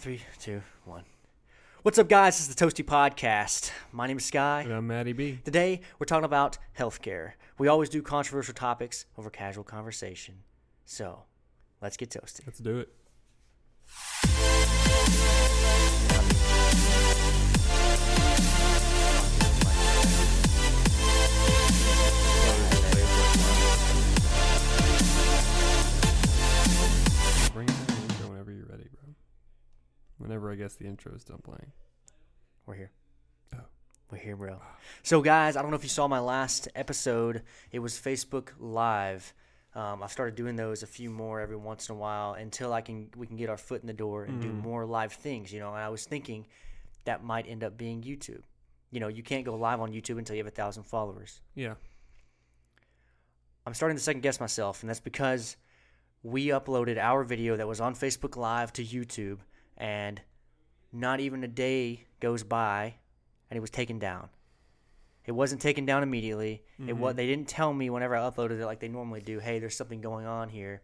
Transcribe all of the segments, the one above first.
3, 2, 1. What's up, guys? This is the Toasty Podcast. My name is Sky. And I'm Matty B. Today, we're talking about healthcare. We always do controversial topics over casual conversation. So, let's get toasted. Let's do it. Bring in the intro whenever you're ready, bro. Whenever I guess the intro is done playing. We're here. Oh. We're here, bro. So, guys, I don't know if you saw my last episode. It was Facebook Live. I've started doing those a few more every once in a while until we can get our foot in the door and do more live things, And I was thinking that might end up being YouTube. You can't go live on YouTube until you have 1,000 followers. Yeah. I'm starting to second guess myself, and that's because we uploaded our video that was on Facebook Live to YouTube, and not even a day goes by, and it was taken down. It wasn't taken down immediately. They didn't tell me whenever I uploaded it like they normally do, hey, there's something going on here.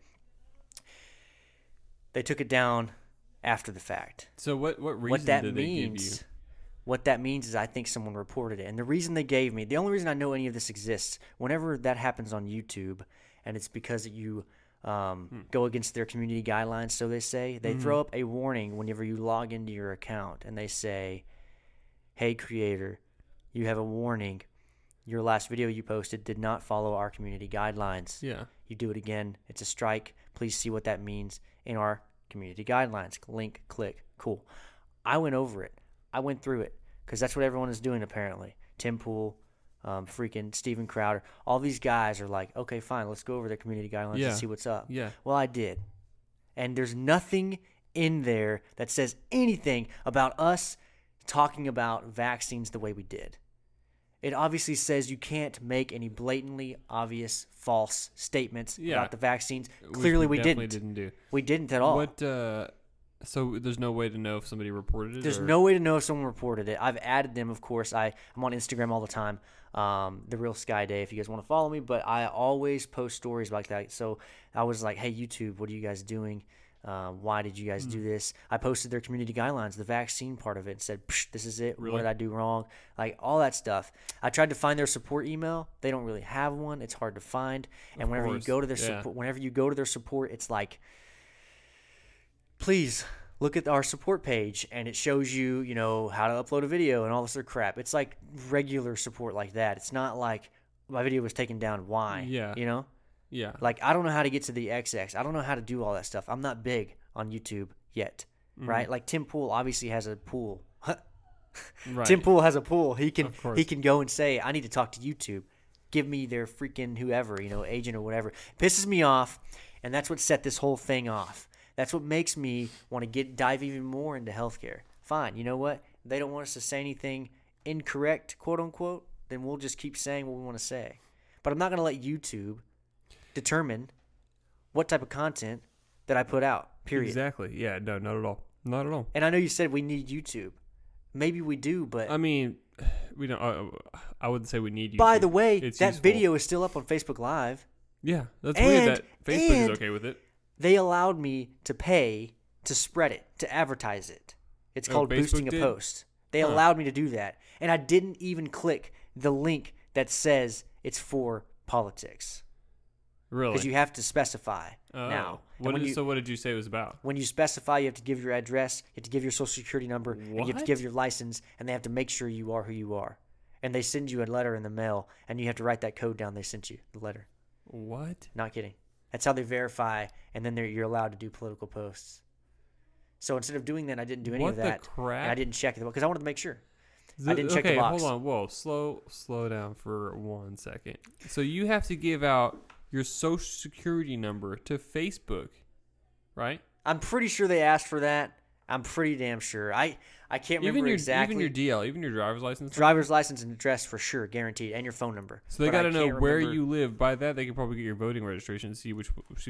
They took it down after the fact. So what reason did they give you? What that means is I think someone reported it. And the reason they gave me, the only reason I know any of this exists, whenever that happens on YouTube, and it's because you go against their community guidelines, so they say, they throw up a warning whenever you log into your account, and they say, hey, creator, you have a warning. Your last video you posted did not follow our community guidelines. Yeah. You do it again, it's a strike. Please see what that means in our community guidelines. Link, click, cool. I went over it. I went through it because that's what everyone is doing apparently. Tim Pool, freaking Steven Crowder. All these guys are like, okay, fine, let's go over their community guidelines and see what's up. Yeah. Well, I did. And there's nothing in there that says anything about us talking about vaccines the way we did. It obviously says you can't make any blatantly obvious false statements about the vaccines. Clearly, we didn't do. We didn't at all. What? So there's no way to know if somebody reported it? There's no way to know if someone reported it. I've added them, of course. I'm on Instagram all the time, The Real Sky Day, if you guys want to follow me. But I always post stories like that. So I was like, hey, YouTube, what are you guys doing? Why did you guys do this? I posted their community guidelines, the vaccine part of it, and said, this is it. Really? What did I do wrong? Like all that stuff. I tried to find their support email. They don't really have one. It's hard to find. And whenever you go to their support, it's like, please look at our support page, and it shows you, how to upload a video and all this other crap. It's like regular support like that. It's not like my video was taken down. Why? Yeah. Yeah. Like, I don't know how to get to the XX. I don't know how to do all that stuff. I'm not big on YouTube yet, right? Like, Tim Pool obviously has a pool. Right. Tim Pool has a pool. He can go and say, I need to talk to YouTube. Give me their freaking whoever, agent or whatever. It pisses me off, and that's what set this whole thing off. That's what makes me want to dive even more into healthcare. Fine, you know what? They don't want us to say anything incorrect, quote unquote, then we'll just keep saying what we want to say. But I'm not going to let YouTube determine what type of content that I put out, period. Exactly. Yeah, no, not at all. Not at all. And I know you said we need YouTube. Maybe we do, but... I mean, we don't. I wouldn't say we need YouTube. By the way, it's that useful. video is still up on Facebook Live. Yeah, that's weird that Facebook is okay with it. They allowed me to pay to spread it, to advertise it. It's called boosting a post. They allowed me to do that. And I didn't even click the link that says it's for politics. Really? Because you have to specify now. What did you say it was about? When you specify, you have to give your address, you have to give your social security number, and you have to give your license, and they have to make sure you are who you are. And they send you a letter in the mail, and you have to write that code down they sent you, the letter. What? Not kidding. That's how they verify, and then you're allowed to do political posts. So instead of doing that, I didn't do any of that. What the crap? And I didn't check it because I wanted to make sure. I didn't check the box. Hold on. Whoa, slow down for 1 second. So you have to give out your social security number to Facebook, right? I'm pretty sure they asked for that. I'm pretty damn sure. I can't remember exactly. Even your DL, even your driver's license? Driver's license and address for sure, guaranteed, and your phone number. So they got to know where you live. By that, they can probably get your voting registration and see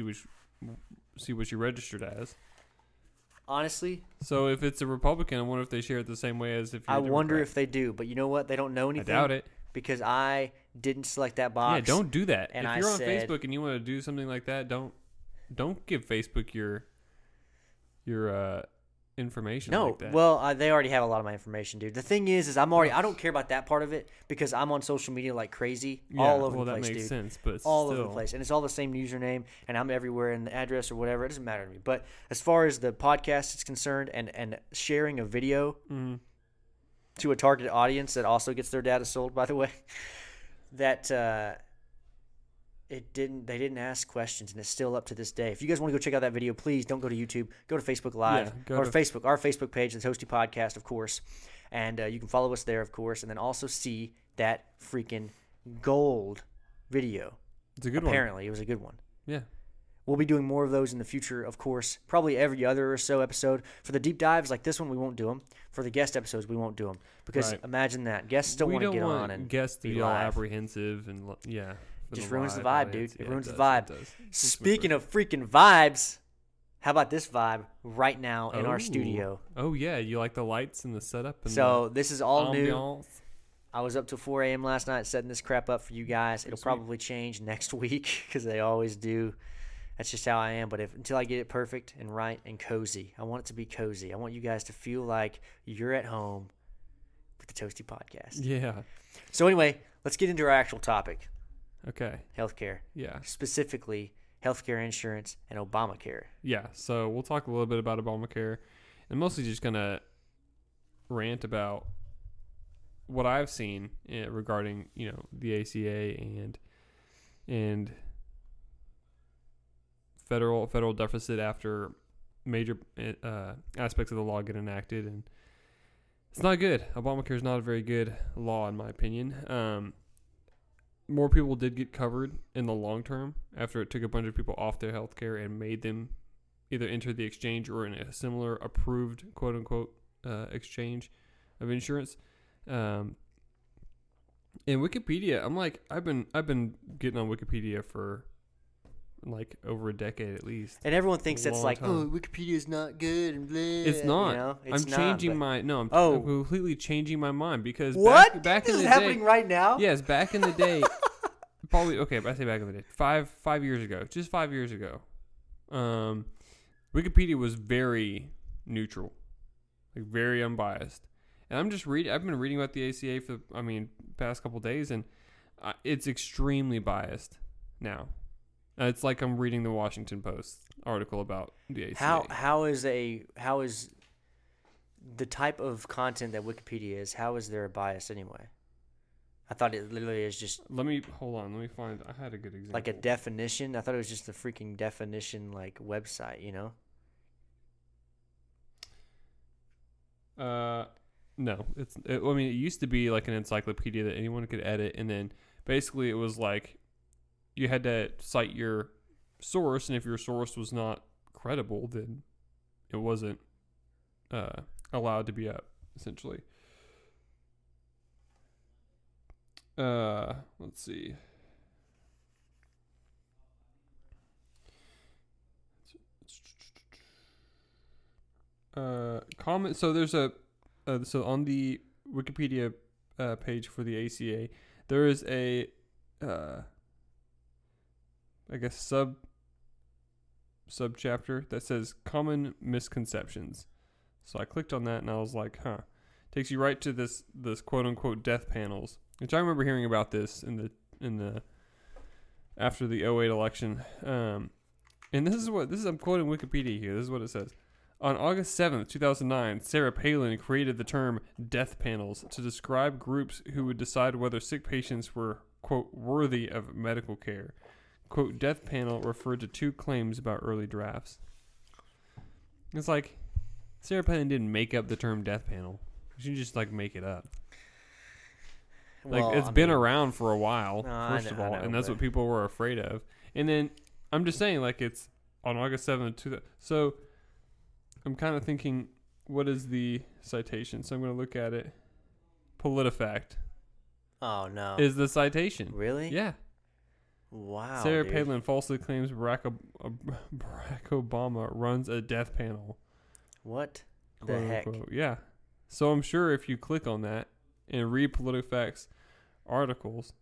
what you registered as. Honestly. So if it's a Republican, I wonder if they share it the same way as if you're a Democrat. I wonder if they do, but you know what? They don't know anything. I doubt it. Because I didn't select that box. Yeah, don't do that. And if you're on Facebook and you want to do something like that, don't give Facebook your information No, like that. well, they already have a lot of my information, dude. The thing is I don't care about that part of it because I'm on social media like crazy, all over the place, that makes dude. sense, but All still. over the place, and it's all the same username, and I'm everywhere, and the address or whatever, it doesn't matter to me. But as far as the podcast is concerned, and sharing a video to a targeted audience that also gets their data sold, by the way, that they didn't ask questions, and it's still up to this day. If you guys want to go check out that video, please don't go to YouTube. Go to Facebook Live or Facebook, our Facebook page, the Toasty Podcast, of course, and you can follow us there, of course, and then also see that freaking gold video. It's a good one. Apparently, it was a good one. Yeah. We'll be doing more of those in the future, of course. Probably every other or so episode. For the deep dives like this one, we won't do them. For the guest episodes, we won't do them because imagine that guests still want to get on and guests to be be all live. apprehensive and Just ruins the vibe, dude. It ruins the vibe. vibe. Speaking of freaking vibes, how about this vibe right now in our studio? Oh yeah, you like the lights and the setup. And so this is all new. ambiance. I was up till 4 a.m. last night setting this crap up for you guys. It'll probably change next week because they always do. That's just how I am. But until I get it perfect and right and cozy, I want it to be cozy. I want you guys to feel like you're at home with the Toasty Podcast. Yeah. So anyway, let's get into our actual topic. Okay. Healthcare. Yeah. Specifically, healthcare insurance and Obamacare. Yeah. So we'll talk a little bit about Obamacare, and mostly just gonna rant about what I've seen regarding the ACA and federal deficit after major aspects of the law get enacted, and it's not good. Obamacare is not a very good law in my opinion. More people did get covered in the long term after it took a bunch of people off their health care and made them either enter the exchange or in a similar approved quote unquote exchange of insurance. In Wikipedia, I've been getting on Wikipedia for like over a decade at least. And everyone thinks that's like, time. Wikipedia is not good and blah. It's not. You know? I'm completely changing my mind because what? back This in is the happening day, right now? Yes, back in the day, probably okay. But I say back in the day, 5 years ago, just 5 years ago, Wikipedia was very neutral, like very unbiased. And I've been reading about the ACA for past couple days, and it's extremely biased now. It's like I'm reading the Washington Post article about the ACA. How is the type of content that Wikipedia is? How is there a bias anyway? I thought it literally is just. Let me find. I had a good example. Like a definition. I thought it was just a freaking definition like website. No, it used to be like an encyclopedia that anyone could edit, and then basically it was like you had to cite your source, and if your source was not credible, then it wasn't allowed to be up, essentially. Let's see. Comment. So there's so on the Wikipedia page for the ACA, there is a I guess sub chapter that says common misconceptions. So I clicked on that and I was like, takes you right to this quote unquote death panels, which I remember hearing about this in the after the 2008 election. And I'm quoting Wikipedia here. This is what it says. On August 7th, 2009, Sarah Palin created the term death panels to describe groups who would decide whether sick patients were, quote, worthy of medical care. Quote, death panel referred to two claims about early drafts. It's like, Sarah Palin didn't make up the term death panel. She just, make it up. It's been around for a while, first of all, and that's what people were afraid of. And then, I'm just saying, it's on August 7th, so I'm kind of thinking, what is the citation? So I'm going to look at it. PolitiFact. Oh, no. Is the citation. Really? Yeah. Wow. Sarah Palin falsely claims Barack Obama runs a death panel. What the heck? Yeah. So I'm sure if you click on that and read PolitiFact's articles.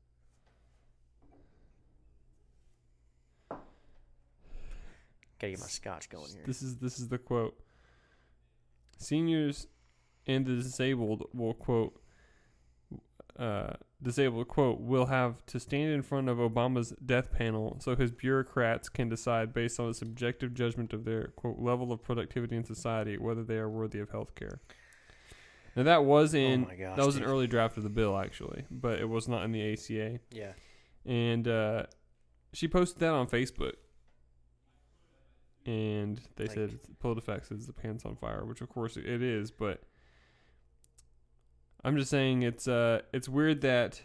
Gotta get my scotch going here. This is the quote. Seniors and the disabled will will have to stand in front of Obama's death panel so his bureaucrats can decide based on a subjective judgment of their, quote, level of productivity in society whether they are worthy of health care. Now, that was an early draft of the bill, actually, but it was not in the ACA. Yeah. And she posted that on Facebook. And they said PolitiFact says the pants on fire, which, of course, it is, but I'm just saying it's weird that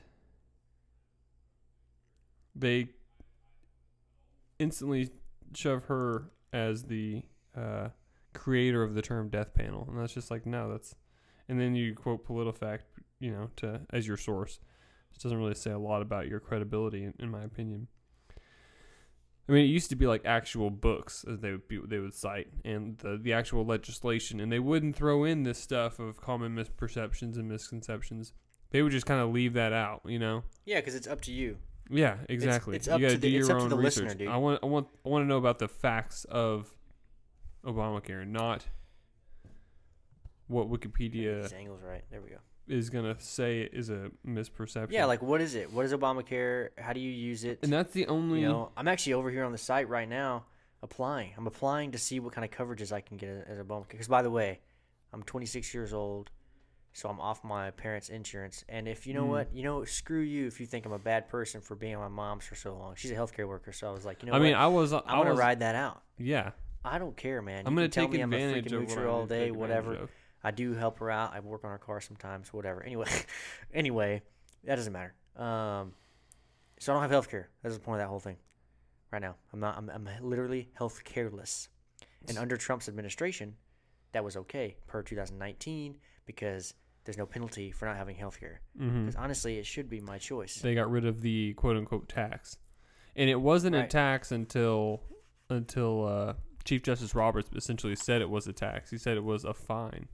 they instantly shove her as the creator of the term death panel, and that's just like, no, that's, and then you quote PolitiFact, as your source. It doesn't really say a lot about your credibility, in my opinion. I mean, it used to be like actual books as they would cite, and the actual legislation, and they wouldn't throw in this stuff of common misperceptions and misconceptions. They would just kind of leave that out, Yeah, because it's up to you. Yeah, exactly. It's up to the research. listener, dude. I want to know about the facts of Obamacare, not what Wikipedia. This angle's right. There we go. Is gonna say is a misperception. Yeah, like what is it? What is Obamacare? How do you use it? And that's the only. I'm actually over here on the site right now applying. I'm applying to see what kind of coverages I can get as Obamacare. Because by the way, I'm 26 years old, so I'm off my parents' insurance. And if you know what, screw you if you think I'm a bad person for being on my mom's for so long. She's a healthcare worker, so I was like, I want to ride that out. Yeah. I don't care, man. I'm gonna take advantage I'm a freaking of moocher all day, whatever. I do help her out. I work on her car sometimes, whatever. Anyway, that doesn't matter. So I don't have health care. That's the point of that whole thing. Right now, I'm literally health careless. And under Trump's administration, that was okay per 2019 because there's no penalty for not having health care. Because honestly, it should be my choice. They got rid of the quote unquote tax, and it wasn't a tax until Chief Justice Roberts essentially said it was a tax. He said it was a fine.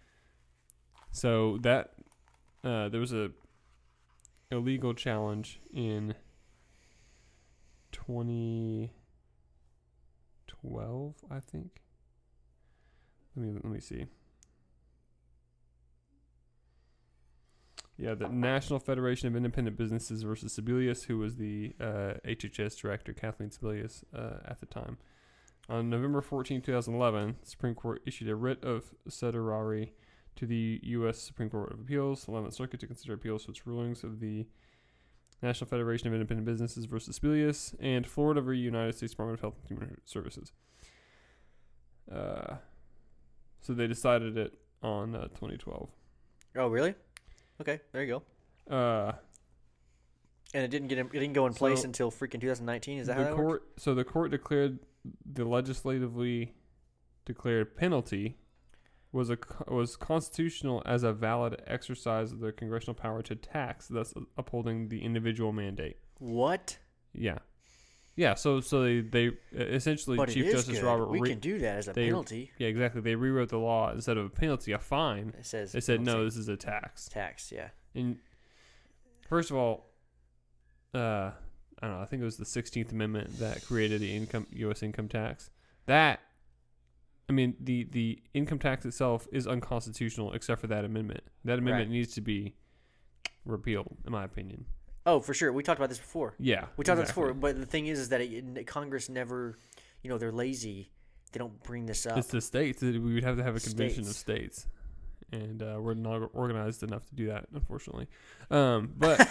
So that there was a illegal challenge in 2012, I think. Let me see. Yeah, the National Federation of Independent Businesses versus Sebelius, who was the HHS director, Kathleen Sebelius, at the time. On November 14, 2011, the Supreme Court issued a writ of certiorari to the U.S. Supreme Court of Appeals, 11th Circuit, to consider appeals to its rulings of the National Federation of Independent Businesses versus Sebelius and Florida v. United States Department of Health and Human Services. So they decided it on 2012. Oh, really? Okay, there you go. And it didn't go in place until freaking 2019. Is that how that works? So the court declared the legislatively declared penalty was constitutional as a valid exercise of the congressional power to tax, thus upholding the individual mandate. What? Yeah. Yeah, so they essentially but Chief Justice good. Robert we can do that as a penalty. Yeah, exactly. They rewrote the law instead of a penalty, a fine. They said no, this is a tax. Tax, yeah. And first of all, I don't know. I think it was the 16th Amendment that created the U.S. income tax. The income tax itself is unconstitutional except for that amendment. That amendment needs to be repealed, in my opinion. Oh, for sure. We talked about this before. Yeah, we talked about this before. But the thing is that Congress never, they're lazy. They don't bring this up. It's the states. We would have to have a convention of states, and we're not organized enough to do that, unfortunately. But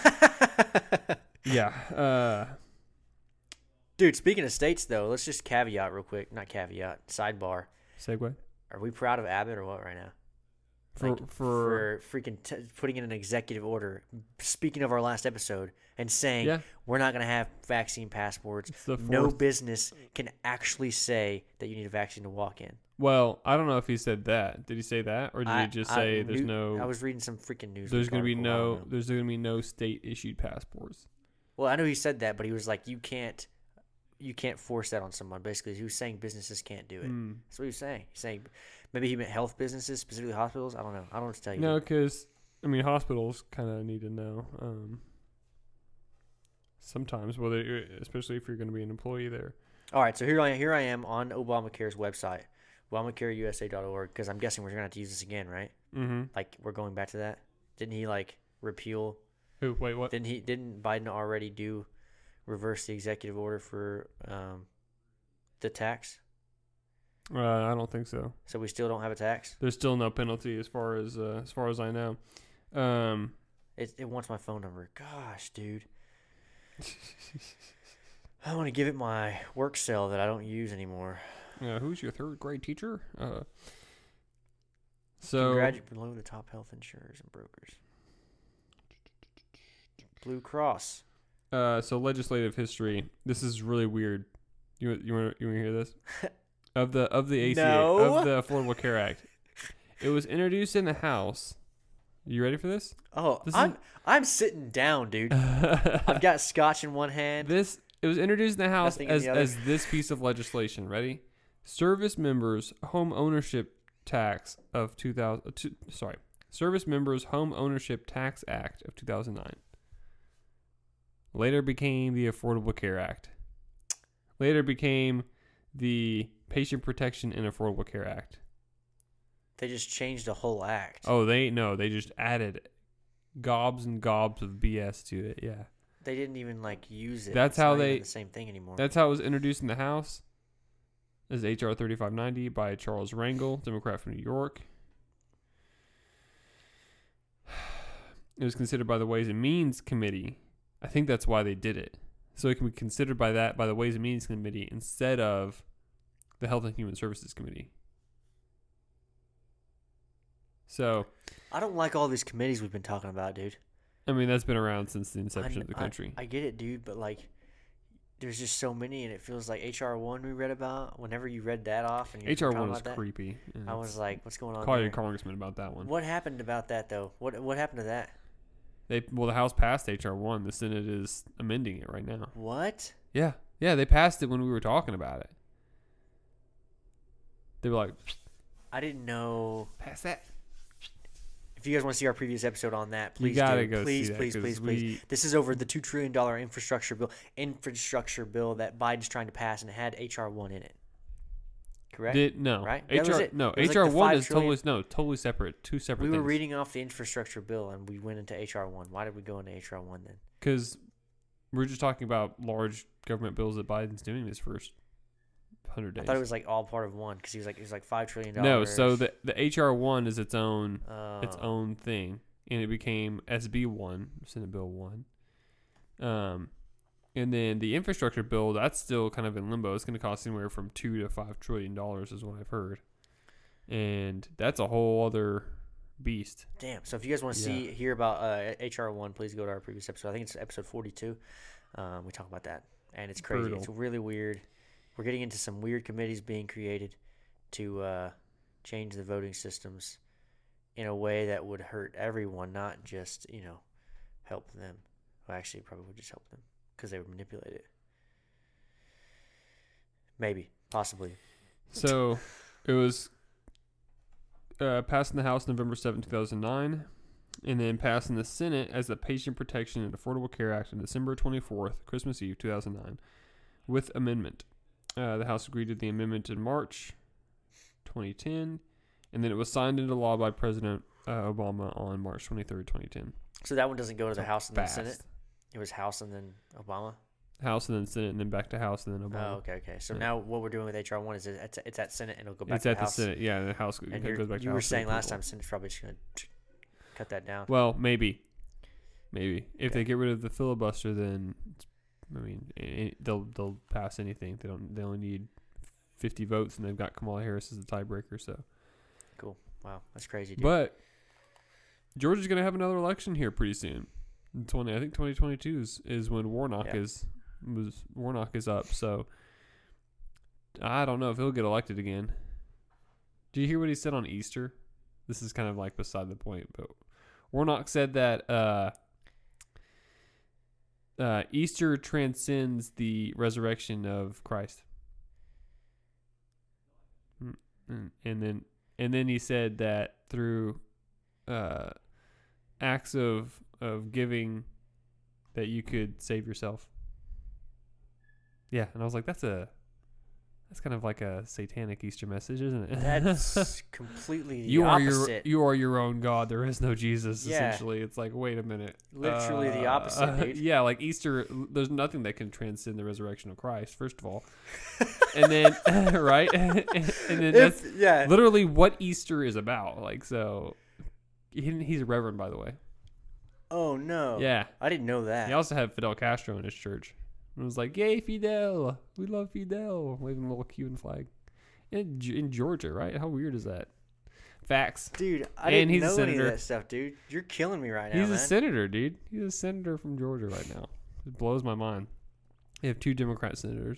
yeah. Dude, speaking of states, though, let's just caveat real quick. Not caveat. Sidebar. Segue. Are we proud of Abbott or what right now? For freaking putting in an executive order, speaking of our last episode, and saying we're not going to have vaccine passports. No business can actually say that you need a vaccine to walk in. Well, I don't know if he said that. Did he say that, or did he just say there's no? I was reading some freaking news. There's going to be no. There's going to be no state issued passports. Well, I know he said that, but he was like, you can't force that on someone. Basically, he was saying businesses can't do it. That's what he was saying. He's saying maybe he meant health businesses, specifically hospitals. I don't know. I don't know what to tell you. No, because hospitals kind of need to know sometimes, especially if you're going to be an employee there. All right, so here I am on Obamacare's website, ObamacareUSA.org, because I'm guessing we're going to have to use this again, right? Mm-hmm. Like, we're going back to that? Didn't he, like, repeal? Who? Wait, what? Didn't Biden already reverse the executive order for the tax? I don't think so. So we still don't have a tax? There's still no penalty as far as I know. It wants my phone number. Gosh, dude. I want to give it my work cell that I don't use anymore. Who's your third grade teacher? Below the top health insurers and brokers. Blue Cross. So legislative history. This is really weird. You want to hear this? Of the ACA, No. of the Affordable Care Act. It was introduced in the House. You ready for this? Oh, I'm sitting down, dude. I've got scotch in one hand. It was introduced in the House Nothing in the other. as this piece of legislation. Ready? Service members home ownership tax of Service members Home Ownership Tax Act of 2009. Later became the Affordable Care Act. Later became the Patient Protection and Affordable Care Act. They just changed the whole act. Oh, they just added gobs and gobs of BS to it. Yeah. They didn't even like use it. That's It's how not they even the same thing anymore. That's how it was introduced in the House. As HR 3590 by Charles Rangel, Democrat from New York. It was considered by the Ways and Means Committee. I think that's why they did it. So it can be considered by the Ways and Means Committee instead of the Health and Human Services Committee. So I don't like all these committees we've been talking about, dude. I mean, that's been around since the inception of the country. I get it, dude, but like, there's just so many, and it feels like HR 1 we read about. Whenever you read that off, and HR 1 was creepy. I was like, "What's going on?" Call there? your congressman about that one. What happened about that though? What happened to that? The House passed HR 1. The Senate is amending it right now. What? Yeah, they passed it when we were talking about it. They were like, I didn't know. Pass that. If you guys want to see our previous episode on that, please you gotta do. go Please, see that, please. This is over the $2 trillion infrastructure bill that Biden's trying to pass, and it had HR 1 in it. Correct? No. Right? HR 1 is totally separate. Two separate things. We were reading off the infrastructure bill, and we went into HR 1. Why did we go into HR 1 then? Because we're just talking about large government bills that Biden's doing this first 100 days. I thought it was like all part of one, because he was like $5 trillion. No, so the HR 1 is its own thing, and it became SB 1, Senate Bill 1. And then the infrastructure bill, that's still kind of in limbo. It's going to cost anywhere from $2 to $5 trillion, is what I've heard, and that's a whole other beast. Damn. So if you guys want to hear about HR 1, please go to our previous episode. I think it's episode 42. We talk about that, and it's crazy. Brutal. It's really weird. We're getting into some weird committees being created to change the voting systems in a way that would hurt everyone, not just, help them. Well, actually, it probably would just help them because they would manipulate it. Maybe. Possibly. So it was passed in the House November 7, 2009, and then passed in the Senate as the Patient Protection and Affordable Care Act on December 24th, Christmas Eve, 2009, with amendment. The House agreed to the amendment in March 2010, and then it was signed into law by President Obama on March 23rd, 2010. So that one doesn't go to the House and then Senate? It was House and then Obama? House and then Senate, and then back to House and then Obama. Oh, okay. So now what we're doing with HR 1 is it's at Senate, and it'll go back to the House. It's at the Senate, yeah, and the House goes back to the House. You were saying last time Senate's probably just going to cut that down. Well, maybe. If they get rid of the filibuster, then they'll pass anything. They only need 50 votes, and they've got Kamala Harris as the tiebreaker. So cool. Wow, that's crazy, dude. But Georgia's going to have another election here pretty soon. I think 2022 is when Warnock is up. So I don't know if he'll get elected again. Do you hear what he said on Easter? This is kind of like beside the point, but Warnock said that Easter transcends the resurrection of Christ. And then he said that through acts of giving that you could save yourself. Yeah, and I was like, that's a That's kind of like a satanic Easter message, isn't it? That's completely the opposite. You are your own God. There is no Jesus. Yeah. Essentially, it's like, wait a minute. Literally the opposite, dude. Yeah, like Easter. There's nothing that can transcend the resurrection of Christ. First of all, and then right, and then that's literally what Easter is about. Like, so he's a reverend, by the way. Oh no. Yeah, I didn't know that. He also had Fidel Castro in his church. It was like, yay, Fidel. We love Fidel. Waving a little Cuban flag. In Georgia, right? How weird is that? Facts. Dude, I didn't know any of that stuff, dude. You're killing me right now, He's a senator, dude. He's a senator from Georgia right now. It blows my mind. They have 2 Democrat senators.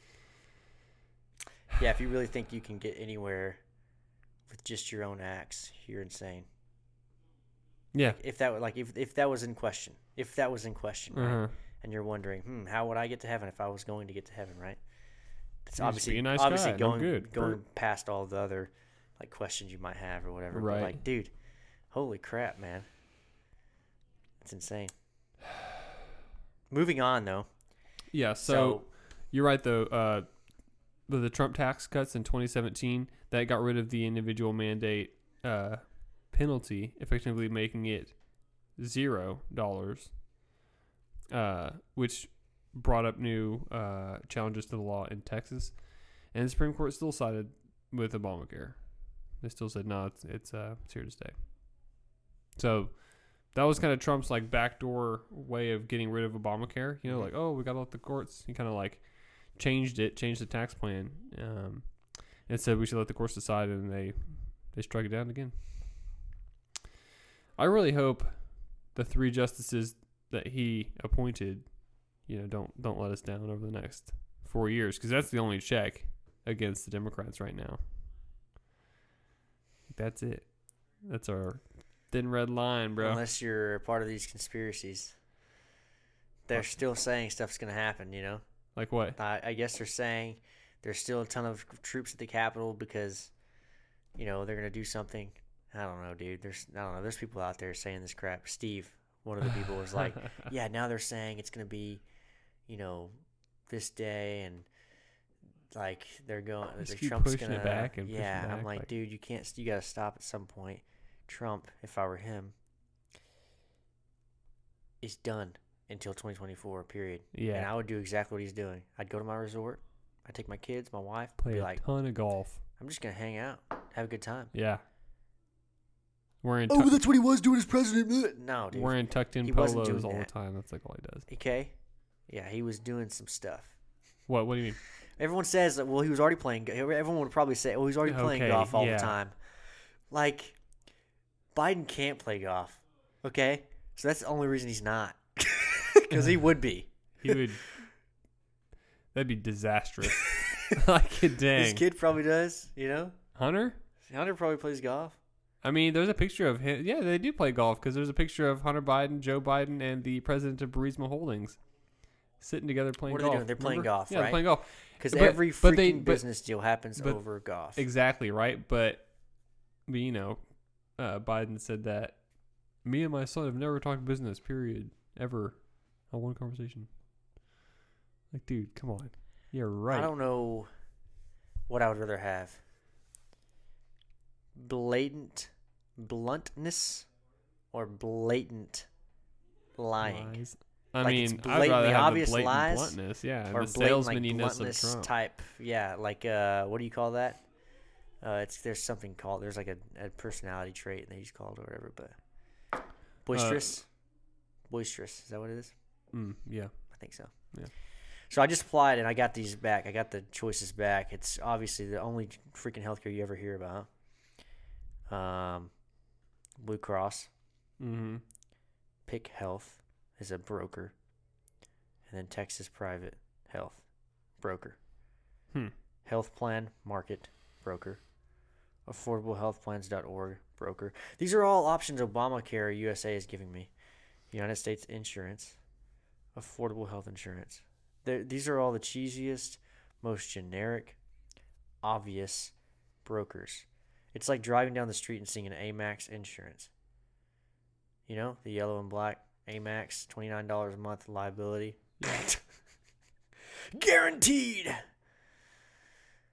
Yeah, if you really think you can get anywhere with just your own acts, you're insane. Yeah. If that was in question. Right? And you're wondering, how would I get to heaven if I was going to get to heaven, right? It's obviously going past all the other like questions you might have or whatever. Right. But like, dude, holy crap, man. It's insane. Moving on though. Yeah, so you're right though. The Trump tax cuts in 2017 that got rid of the individual mandate penalty, effectively making it $0. Which brought up new challenges to the law in Texas, and the Supreme Court still sided with Obamacare. They still said no, it's here to stay. So that was kind of Trump's like backdoor way of getting rid of Obamacare. You know, like, oh, we got to let the courts. He kind of like changed the tax plan, and said we should let the courts decide, and they struck it down again. I really hope the 3 justices that he appointed, don't let us down over the next 4 years, because that's the only check against the Democrats right now. That's it. That's our thin red line, bro. Unless you're a part of these conspiracies, they're still saying stuff's gonna happen. Like what? I guess they're saying there's still a ton of troops at the Capitol because, they're gonna do something. I don't know, dude. There's people out there saying this crap. Steve, one of the people, was like, yeah, now they're saying it's going to be, this day, and like they're going, Trump's going to, I'm like, dude, you got to stop at some point. Trump, if I were him, is done until 2024, period. Yeah. And I would do exactly what he's doing. I'd go to my resort. I'd take my kids, my wife, play a ton of golf. I'm just going to hang out, have a good time. Yeah. That's what he was doing as president. No, dude. Wearing tucked-in polos all the time. That's like all he does. Okay. Yeah, he was doing some stuff. What? What do you mean? Everyone says, well, he was already playing. Everyone would probably say, he's already playing golf all the time. Like, Biden can't play golf. Okay? So that's the only reason he's not. Because he would be. He would. That'd be disastrous. Like, dang. His kid probably does, Hunter? Hunter probably plays golf. I mean, there's a picture of him. Yeah, they do play golf because there's a picture of Hunter Biden, Joe Biden, and the president of Burisma Holdings sitting together playing golf. What are they doing? They're playing golf, right? Yeah, they're playing golf. Because every freaking business deal happens over golf. Exactly, right? But Biden said that me and my son have never talked business, period, ever, on one conversation. Like, dude, come on. You're right. I don't know what I would rather have. Blatant bluntness or blatant lying. Lies. I mean, I'd rather have the blatant lies, bluntness, yeah, or the salesmaniness of Trump. type, yeah, like what do you call that? There's something called, there's like a personality trait, and they just call it or whatever, but boisterous, is that what it is? Yeah, I think so. Yeah. So I just applied and I got these back. I got the choices back. It's obviously the only freaking healthcare you ever hear about. Blue Cross. Mm-hmm. Pick Health is a broker. And then Texas Private Health broker. Health Plan Market broker. AffordableHealthPlans.org broker. These are all options Obamacare USA is giving me. United States Insurance. Affordable Health Insurance. These are all the cheesiest, most generic, obvious brokers. It's like driving down the street and seeing an Amax Insurance. The yellow and black Amax, $29 a month liability. Guaranteed.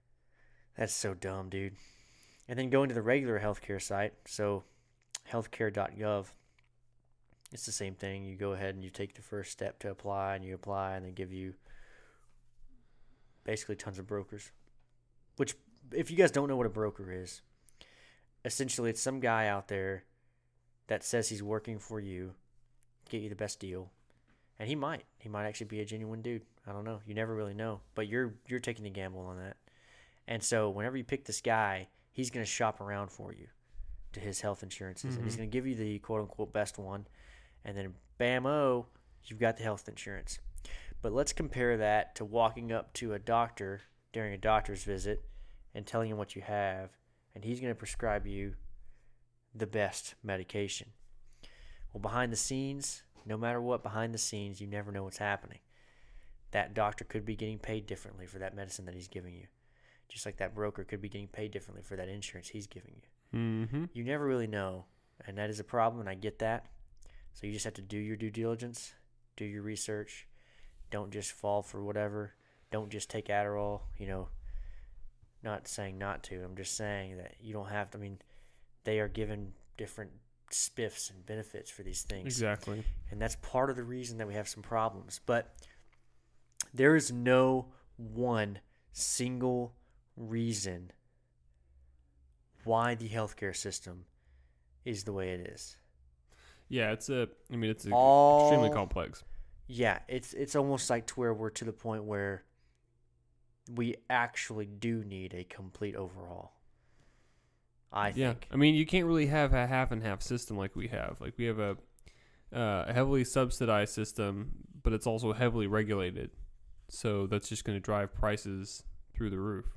That's so dumb, dude. And then going to the regular healthcare site, so healthcare.gov, it's the same thing. You go ahead and you take the first step to apply, and you apply, and they give you basically tons of brokers. Which, if you guys don't know what a broker is, essentially it's some guy out there that says he's working for you, get you the best deal. And he might actually be a genuine dude. I don't know. You never really know. But you're taking the gamble on that. And so whenever you pick this guy, he's going to shop around for you to his health insurances. Mm-hmm. And he's going to give you the quote-unquote best one. And then, bam-o, you've got the health insurance. But let's compare that to walking up to a doctor during a doctor's visit and telling him what you have. And he's going to prescribe you the best medication. Well, behind the scenes, no matter what, behind the scenes, you never know what's happening. That doctor could be getting paid differently for that medicine that he's giving you. Just like that broker could be getting paid differently for that insurance he's giving you. Mm-hmm. You never really know, and that is a problem, and I get that. So you just have to do your due diligence, do your research. Don't just fall for whatever. Don't just take Adderall, Not saying not to. I'm just saying that you don't have to. I mean, they are given different spiffs and benefits for these things. Exactly. And that's part of the reason that we have some problems. But there is no one single reason why the healthcare system is the way it is. Yeah, it's extremely complex. Yeah, it's almost like to where we're to the point where we actually do need a complete overhaul. I think. I mean, you can't really have a half and half system like we have. Like we have a heavily subsidized system, but it's also heavily regulated. So that's just going to drive prices through the roof,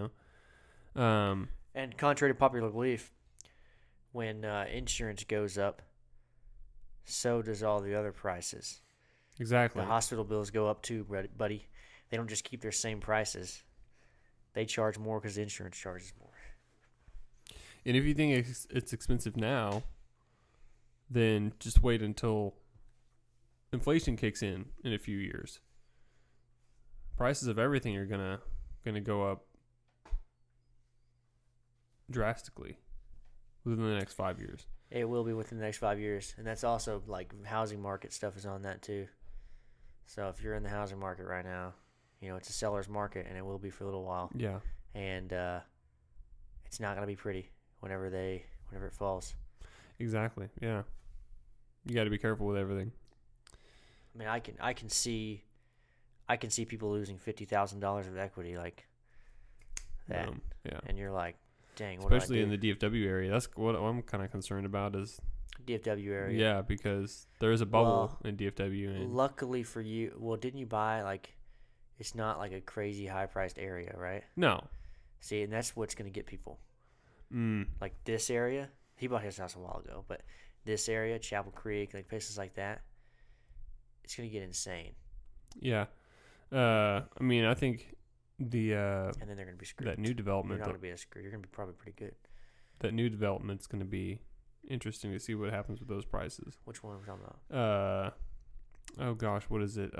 And contrary to popular belief, when insurance goes up, so does all the other prices. Exactly. The hospital bills go up too, buddy. They don't just keep their same prices. They charge more because the insurance charges more. And if you think it's expensive now, then just wait until inflation kicks in a few years. Prices of everything are gonna go up drastically within the next 5 years. It will be within the next 5 years, and that's also like housing market stuff is on that too. So if you're in the housing market right now, it's a seller's market, and it will be for a little while. Yeah. And it's not gonna be pretty whenever it falls. Exactly. Yeah. You got to be careful with everything. I mean, I can see people losing $50,000 of equity like that. Yeah. And you're like, dang, what especially do I do? in the DFW area. That's what I'm kind of concerned about is DFW area. Yeah, because there is a bubble in DFW. And luckily for you, didn't you buy it's not like a crazy high priced area, right? No. See, and that's what's going to get people. Mm. Like this area, he bought his house a while ago, but this area, Chapel Creek, like places like that, it's going to get insane. Yeah. I mean, I think and then they're going to be screwed. That new development. You're not going to be as screwed. You're going to be probably pretty good. That new development's going to be interesting to see what happens with those prices. Which one are we talking about? Oh gosh, what is it?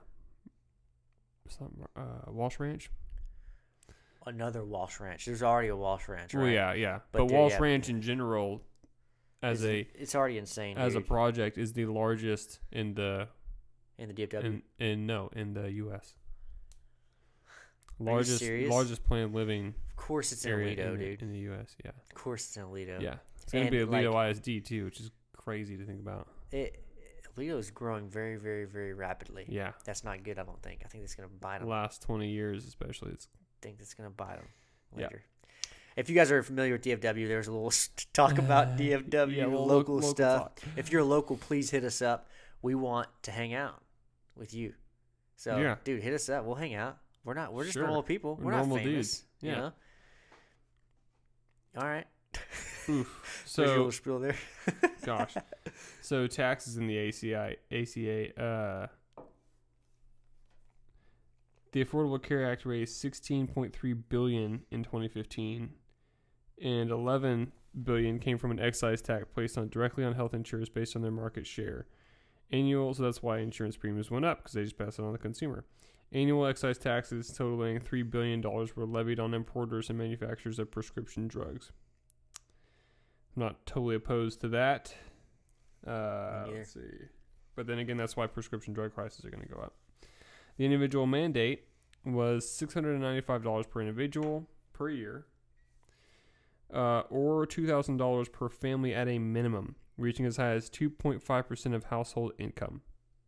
Walsh Ranch. Another Walsh Ranch. There's already a Walsh Ranch, right? Well, yeah. But Walsh Ranch in general, it's already insane. As a project, is the largest in the DFW. In the U.S. Are you serious? Largest planned living. Of course, it's in Aledo, dude. In the U.S., yeah. Of course, it's in Aledo. Yeah, it's going to be Aledo ISD too, which is crazy to think about. Aledo is growing very, very, very rapidly. Yeah, that's not good. I don't think. I think it's going to bite them. Last 20 years, especially, I think it's going to bite them later. Yeah. If you guys are familiar with DFW, there's a little talk about DFW local stuff. If you're local, please hit us up. We want to hang out with you. So, dude, hit us up. We'll hang out. We're just normal people. We're not famous. Dudes. Yeah. All right. Oof. So, your little spiel there. Gosh. So taxes in the ACA. The Affordable Care Act raised $16.3 billion in 2015, and $11 billion came from an excise tax placed directly on health insurers based on their market share. So that's why insurance premiums went up, because they just passed it on to the consumer. Annual excise taxes totaling $3 billion were levied on importers and manufacturers of prescription drugs. I'm not totally opposed to that. Let's see. But then again, that's why prescription drug prices are going to go up. The individual mandate was $695 per individual per year, or $2,000 per family at a minimum, reaching as high as 2.5% of household income.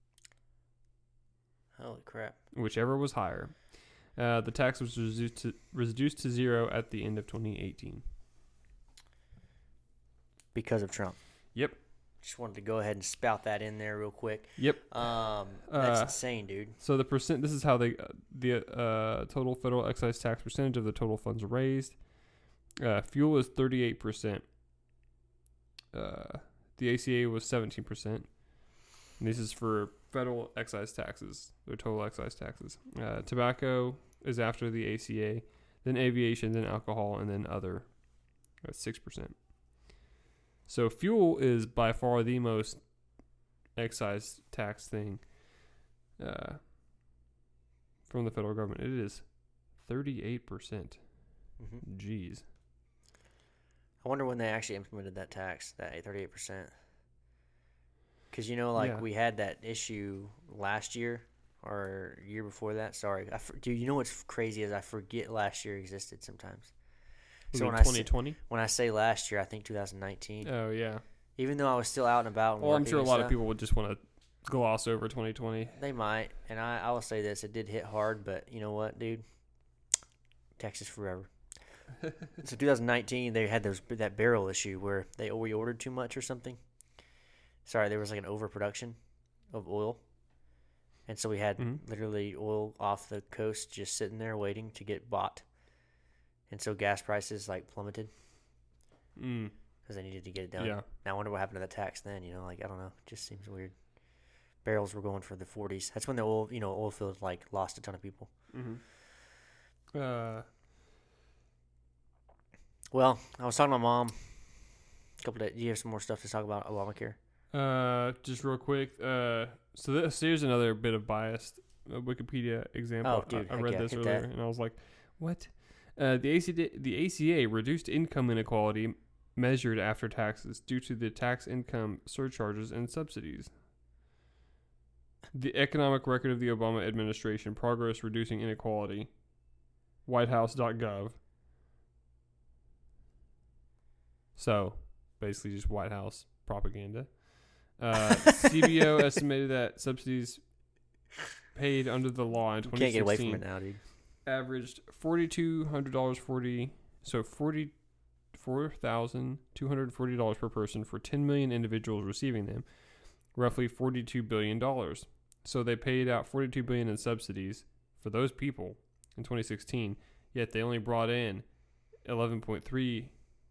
Holy crap. Whichever was higher. The tax was reduced to zero at the end of 2018. Because of Trump. Yep. Just wanted to go ahead and spout that in there real quick. Yep. That's insane, dude. So the percent. This is how the total federal excise tax percentage of the total funds raised. Fuel is 38%. The ACA was 17%. And this is for federal excise taxes. Their total excise taxes. Tobacco is after the ACA, then aviation, then alcohol, and then other. That's 6%. So fuel is by far the most excise tax thing from the federal government. It is 38%. Mm-hmm. Jeez. I wonder when they actually implemented that tax, that 38%. Because, we had that issue last year or year before that. Sorry. Dude, you know what's crazy is I forget last year existed sometimes. So when 2020? When I say last year, I think 2019. Oh, yeah. Even though I was still out and about. And I'm sure a lot of people would just want to gloss over 2020. They might. And I will say this. It did hit hard, but you know what, dude? Texas forever. So 2019, they had that barrel issue where we ordered too much or something. Sorry, there was like an overproduction of oil. And so we had literally oil off the coast just sitting there waiting to get bought. And so gas prices plummeted because they needed to get it done. Yeah. Now I wonder what happened to the tax then. I don't know. It just seems weird. Barrels were going for the 40s. That's when the oil field lost a ton of people. Mm-hmm. Well, I was talking to my mom. Do you have some more stuff to talk about Obamacare? Just real quick. So here's another bit of biased Wikipedia example. Oh, dude, I read this earlier, and I was like, what? The ACA reduced income inequality measured after taxes due to the tax income surcharges and subsidies. The economic record of the Obama administration, progress reducing inequality, whitehouse.gov. So, basically just White House propaganda. CBO estimated that subsidies paid under the law in 2016 can't get away from it now, dude. Averaged $4,240, so $44,240 per person for 10 million individuals receiving them, roughly $42 billion. So they paid out $42 billion in subsidies for those people in 2016, yet they only brought in $16.3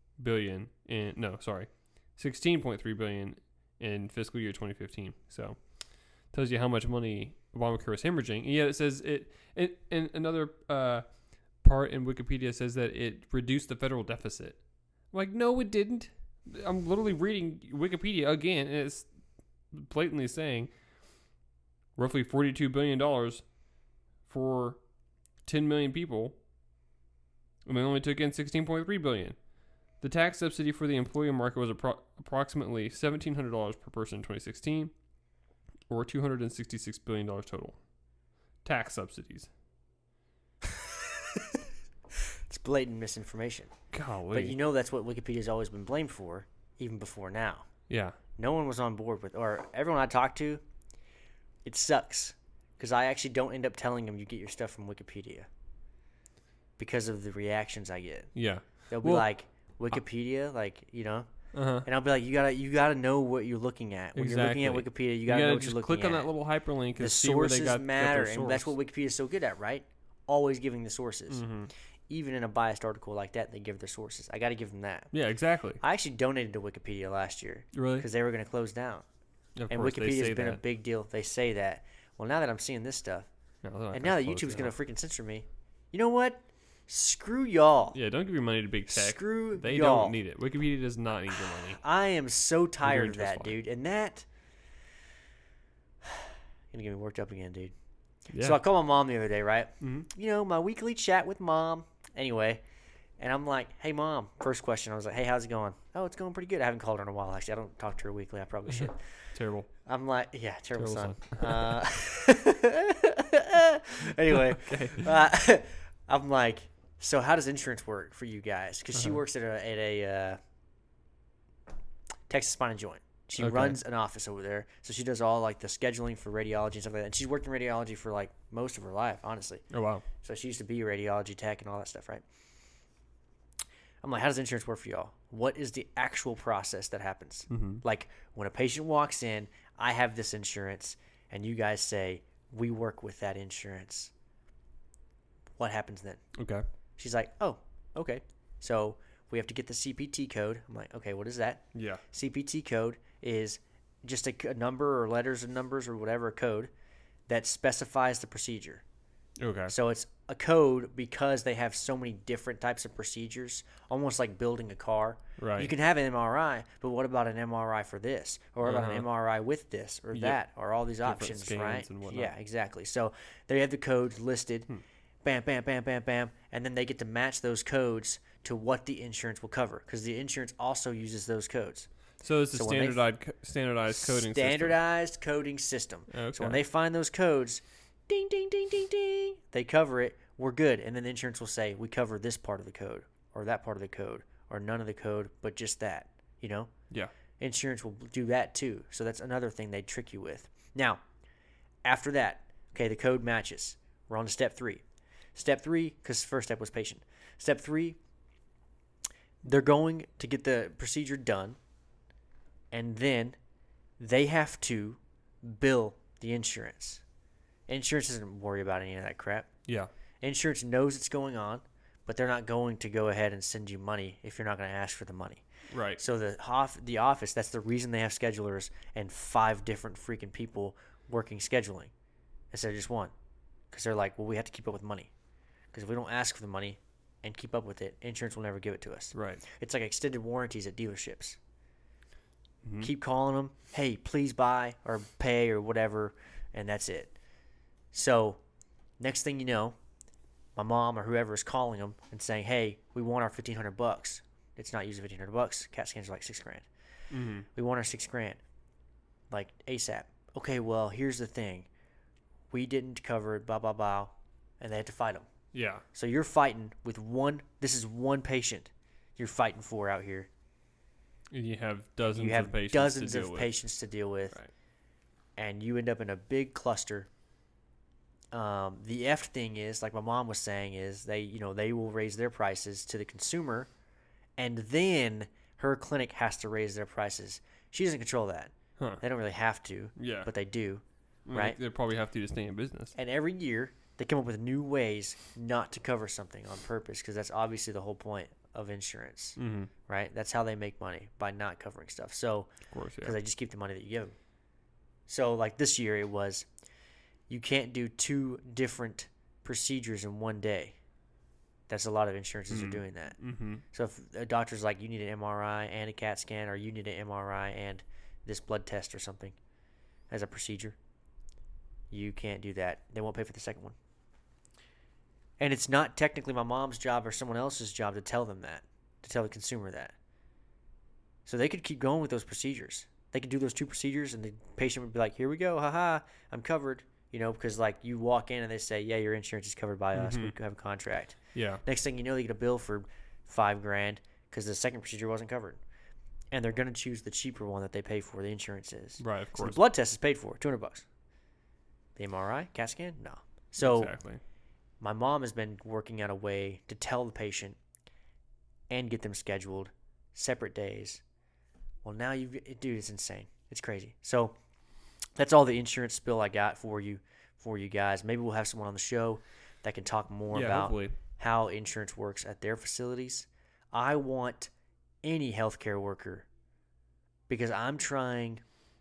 billion in fiscal year 2015. So tells you how much money Obamacare was hemorrhaging. And yet it says in another part in Wikipedia says that it reduced the federal deficit. I'm like, no, it didn't. I'm literally reading Wikipedia again, and it's blatantly saying roughly $42 billion for 10 million people, and they only took in $16.3 billion. The tax subsidy for the employee market was approximately $1,700 per person in 2016, or $266 billion total. Tax subsidies. It's blatant misinformation. Golly. But that's what Wikipedia's always been blamed for, even before now. Yeah. No one was on board with, or everyone I talked to, it sucks. Because I actually don't end up telling them you get your stuff from Wikipedia. Because of the reactions I get. Yeah. They'll be like, Wikipedia, Uh-huh. And I'll be like, you gotta know what you're looking at. When you're looking at Wikipedia, you gotta know what you're looking at. Click on that little hyperlink and the see where they sources matter, their source. and that's what Wikipedia is so good at, right? Always giving the sources. Mm-hmm. Even in a biased article like that, they give their sources. I got to give them that. Yeah, exactly. I actually donated to Wikipedia last year. Really? Because they were going to close down. Of and course, Wikipedia's been a big deal. They say that. Well, now that I'm seeing this stuff, and now that YouTube's going to freaking censor me, you know what? Screw y'all. Yeah, don't give your money to big tech. Screw they y'all. don't need it. Wikipedia does not need your money. I am so tired of that, dude. And that... Gonna get me worked up again, dude. Yeah. So I called my mom the other day, right? Mm-hmm. You know, my weekly chat with mom. Anyway, and I'm like, hey, mom. First question, I was like, hey, how's it going? Oh, it's going pretty good. I haven't called her in a while, actually. I don't talk to her weekly. I probably should. Terrible. I'm like, yeah, terrible son. son. Anyway, Okay. I'm like, so how does insurance work for you guys? Because she works at a Texas Spine and Joint. She runs an office over there, so she does all like the scheduling for radiology and stuff like that. And she's worked in radiology for like most of her life, honestly. Oh wow. So she used to be a radiology tech and all that stuff, right? I'm like, how does insurance work for y'all? What is the actual process that happens? Mm-hmm. Like when a patient walks in, I have this insurance, and you guys say we work with that insurance. What happens then? Okay. She's like, oh, okay. So we have to get the CPT code. I'm like, okay, what is that? Yeah. CPT code is just a number or letters and numbers or whatever, a code that specifies the procedure. Okay. So it's a code because they have so many different types of procedures, almost like building a car. Right. You can have an MRI, but what about an MRI for this? Or what about an MRI with this or that? Or all these options, right? Yeah, exactly. So they have the codes listed. Bam, bam, bam, bam, bam. And then they get to match those codes to what the insurance will cover because the insurance also uses those codes. So it's a standardized coding Standardized coding system. Okay. So when they find those codes, ding, ding, ding, ding, ding, they cover it, we're good. And then the insurance will say, we cover this part of the code or that part of the code or none of the code, but just that, you know? Yeah. Insurance will do that too. So that's another thing they trick you with. Now, after that, okay, the code matches. We're on to step 3. Step 3, because first step was patient. Step 3, they're going to get the procedure done, and then they have to bill the insurance. Insurance doesn't worry about any of that crap. Yeah. Insurance knows it's going on, but they're not going to go ahead and send you money if you're not going to ask for the money. Right. So the office, that's the reason they have schedulers and 5 different freaking people working scheduling instead of just one. Because they're like, well, we have to keep up with money. Because if we don't ask for the money and keep up with it, insurance will never give it to us. Right. It's like extended warranties at dealerships. Mm-hmm. Keep calling them, hey, please buy or pay or whatever, and that's it. So next thing you know, my mom or whoever is calling them and saying, hey, we want our $1,500. It's not usually $1,500. CAT scans are like $6,000. Mm-hmm. We want our $6,000, like ASAP. Okay, well, here's the thing. We didn't cover it, blah, blah, blah, and they had to fight them. Yeah. So you're fighting with this is one patient you're fighting for out here. And you have dozens of patients to deal with. Right. And you end up in a big cluster. The F thing is, like my mom was saying, is they will raise their prices to the consumer, and then her clinic has to raise their prices. She doesn't control that. Huh. They don't really have to, but they do, right? They probably have to stay in business. And every year, they come up with new ways not to cover something on purpose because that's obviously the whole point of insurance, right? That's how they make money, by not covering stuff. So, of course, because they just keep the money that you give them. So, like this year, it was you can't do 2 different procedures in one day. That's a lot of insurances are doing that. Mm-hmm. So, if a doctor's like, you need an MRI and a CAT scan, or you need an MRI and this blood test or something as a procedure, you can't do that. They won't pay for the second one. And it's not technically my mom's job or someone else's job to tell them that, to tell the consumer that. So they could keep going with those procedures. They could do those 2 procedures, and the patient would be like, here we go, haha, I'm covered. Because like you walk in and they say, yeah, your insurance is covered by us. We have a contract. Yeah. Next thing you know, they get a bill for $5,000 because the second procedure wasn't covered. And they're going to choose the cheaper one that they pay for, the insurance is. Right, of course. So the blood test is paid for, $200. The MRI, CAT scan, no. So exactly. My mom has been working out a way to tell the patient and get them scheduled separate days. Well, now dude, it's insane. It's crazy. So that's all the insurance spill I got for you guys. Maybe we'll have someone on the show that can talk more about hopefully. How insurance works at their facilities. I want any healthcare worker, because I am trying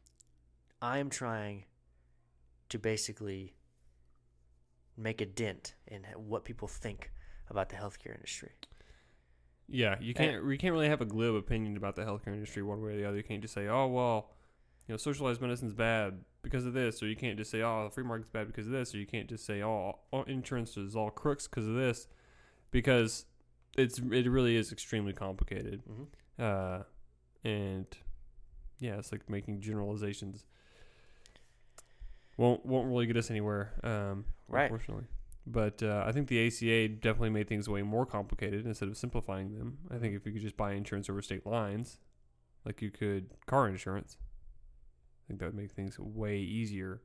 to basically make a dent in what people think about the healthcare industry. Yeah, we can't really have a glib opinion about the healthcare industry one way or the other. You can't just say, oh, well, socialized medicine's bad because of this, or you can't just say, oh, the free market's bad because of this, or you can't just say, oh, all insurance is all crooks because of this, because it really is extremely complicated. Mm-hmm. And yeah, it's like making generalizations won't really get us anywhere, Right. unfortunately. But I think the ACA definitely made things way more complicated instead of simplifying them. I think if you could just buy insurance over state lines, like you could car insurance, I think that would make things way easier.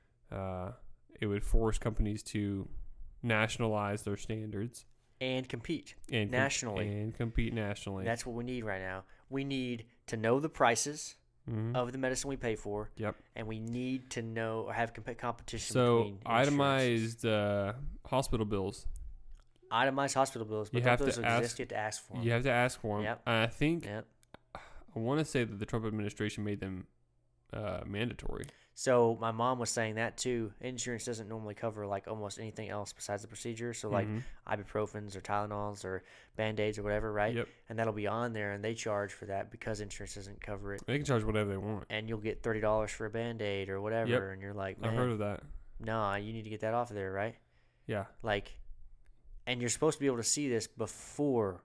It would force companies to nationalize their standards And compete and nationally. compete nationally. That's what we need right now. We need to know the prices Mm-hmm. of the medicine we pay for. Yep. And we need to know or have competition So between insurances. itemized hospital bills. Itemized hospital bills. But You have those to exist. You have to ask for them. You have to ask for them. Yep. I think Yep. I want to say that the Trump administration made them mandatory. So my mom was saying that too. Insurance doesn't normally cover like almost anything else besides the procedure. So like ibuprofens or Tylenols or Band-Aids or whatever, right? Yep. And that'll be on there, and they charge for that because insurance doesn't cover it. They can charge whatever they want. And you'll get $30 for a Band-Aid or whatever, Yep. and you're like, I've man, heard of that. nah, you need to get that off of there, right? Yeah. Like, and you're supposed to be able to see this before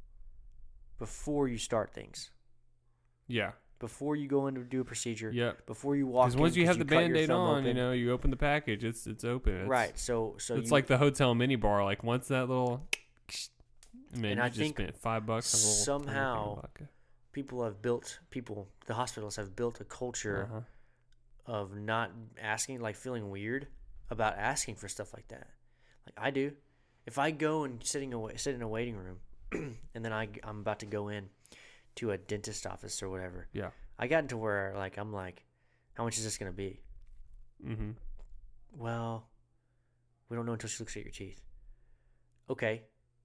you start things. Yeah. Before you go in to do a procedure. Yep. Before you walk in. Because once you have the cut your Band-Aid thumb on, open. you open the package, it's open. It's, Right. So it's like the hotel mini bar. Like once that little, man, And you I just think spent $5 on a little somehow vodka. the hospitals have built a culture Uh-huh. of not asking, like feeling weird about asking for stuff like that. Like I do. If I go and sit in a waiting room, and then I'm about to go in to a dentist office or whatever. Yeah. I got into where I'm like, how much is this gonna be? Mm-hmm. Well, we don't know until she looks at your teeth. Okay.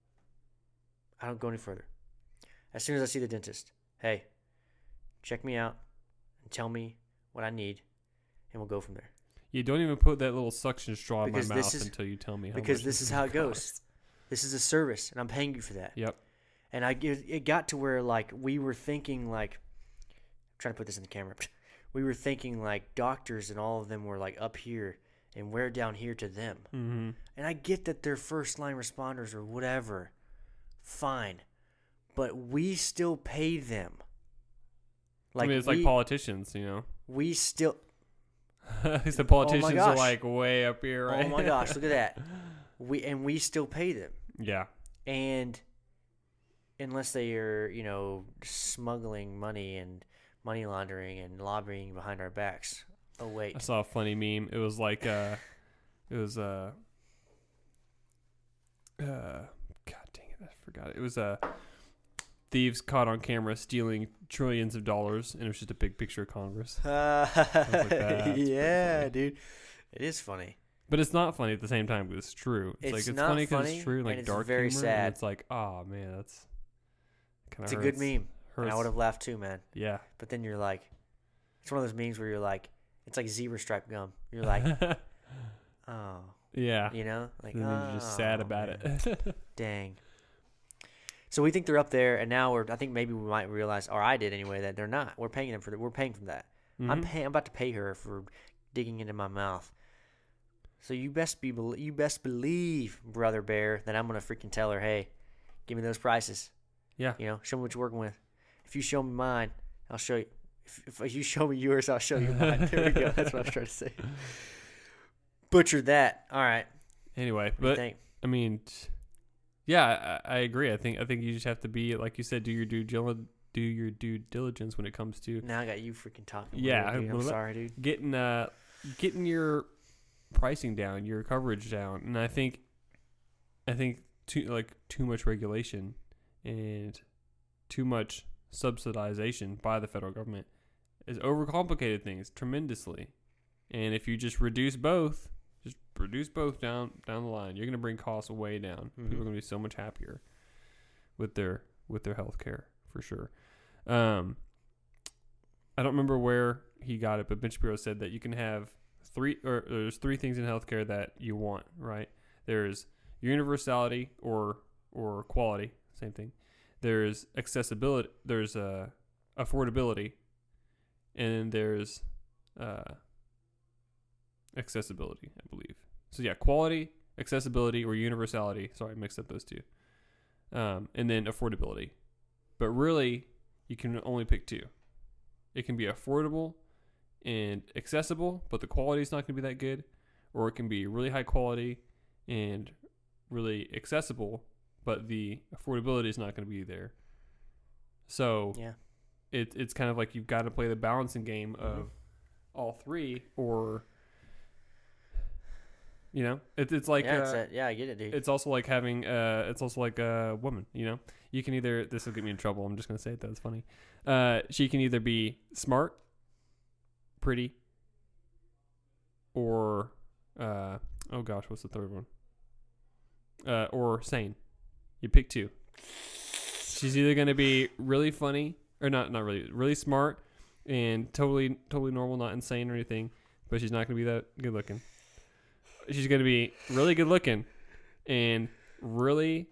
I don't go any further. As soon as I see the dentist, hey, check me out and tell me what I need, and we'll go from there. You don't even put that little suction straw in my Because this mouth is- until you tell me how because much this it's is how gonna it goes. cost. This is a service, and I'm paying you for that. Yep. And it got to where like we were thinking like, I'm trying to put this in the camera. We were thinking like doctors and all of them were like up here, and we're down here to them. Mm-hmm. And I get that they're first line responders or whatever, fine, but we still pay them. I mean, it's like politicians, We still. the politicians are gosh. like way up here, right? Oh my gosh, look at that. We still pay them. Yeah. And unless they are, smuggling money and money laundering and lobbying behind our backs. Oh wait. I saw a funny meme. It was like God dang it, I forgot it. It was thieves caught on camera stealing trillions of dollars, and it was just a big picture of Congress. Yeah, dude. It is funny. But it's not funny at the same time because it's true. It's it's not funny because funny, it's true, like and it's dark very humor. sad. And it's like, oh man, that's kind of It's a good meme. And I Hurts. would have laughed too, man. Yeah. But then you're like, it's one of those memes where you're like, it's like zebra stripe gum. You're like, oh, yeah. like, And then you're just sad about man. it. Dang. So we think they're up there, and now I think maybe we might realize, or I did anyway, that they're not. We're paying them for that. We're paying from that. Mhm. I'm about to pay her for digging into my mouth. So you best believe, Brother Bear, that I'm gonna freaking tell her, hey, give me those prices. Yeah. Show me what you're working with. If you show me mine, I'll show you. If you show me yours, I'll show you mine. There we go. That's what I was trying to say. Butchered that. All right. Anyway, What do you but think? I mean, yeah, I agree. I think you just have to be, like you said, do your due diligence when it comes to Now I got you freaking talking. Yeah, Dude. I'm well, sorry, dude. getting your pricing down, your coverage down, and I think too much regulation and too much subsidization by the federal government has overcomplicated things tremendously. And if you just reduce both down the line, you're going to bring costs way down. Mhm. People are going to be so much happier with their health care for sure. I don't remember where he got it, but Ben Shapiro said that you can have there's three things in healthcare that you want, right? There's universality or quality, same thing. There's accessibility, there's affordability, and then there's accessibility, I believe. So yeah, quality, accessibility, or universality. Sorry, I mixed up those two. And then affordability. But really, you can only pick two. It can be affordable and accessible, but the quality is not going to be that good. Or it can be really high quality and really accessible, but the affordability is not going to be there. So Yeah. It's kind of like you've got to play the balancing game of all three, or it's like yeah, I get it, dude. it's also like having a woman. You can either, this will get me in trouble, I'm just gonna say it though, it's funny. She can either be smart, pretty, or oh gosh, what's the third one? Or sane. You pick two. She's either gonna be really funny, or not really smart and totally normal, not insane or anything, but she's not gonna be that good looking. She's gonna be really good looking and really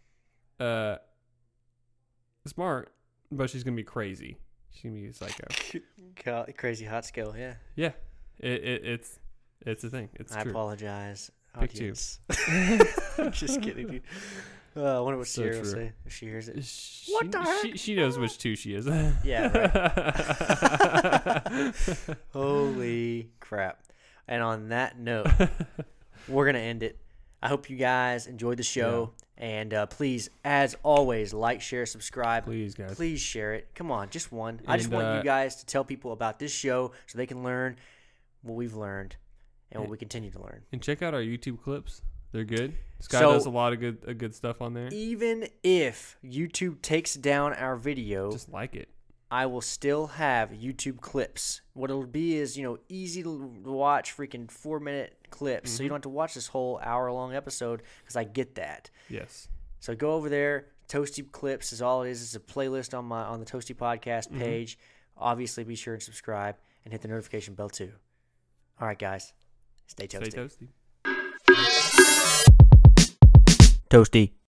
smart, but she's gonna be crazy. She's gonna be a psycho. Crazy hot skill, yeah. Yeah, it's a thing. It's I true. apologize. Pick two. I'm just kidding, dude. I wonder what So Sierra will true. say if she hears it. What the heck? She knows which two she is. Yeah, right. Holy crap. And on that note, we're going to end it. I hope you guys enjoyed the show. Yeah. And please, as always, like, share, subscribe. Please, guys. Please share it. Come on, just one. I just want you guys to tell people about this show so they can learn what we've learned and what we continue to learn. And check out our YouTube clips. They're good. Sky does a lot of good stuff on there. Even if YouTube takes down our video, just like it, I will still have YouTube clips. What it'll be is, easy to watch freaking 4-minute clips. So you don't have to watch this whole hour-long episode, because I get that. Yes. So go over there. Toasty Clips is all it is. It's a playlist on the Toasty Podcast page. Obviously, be sure and subscribe and hit the notification bell too. All right, guys. Stay toasty. Stay toasty. Toasty.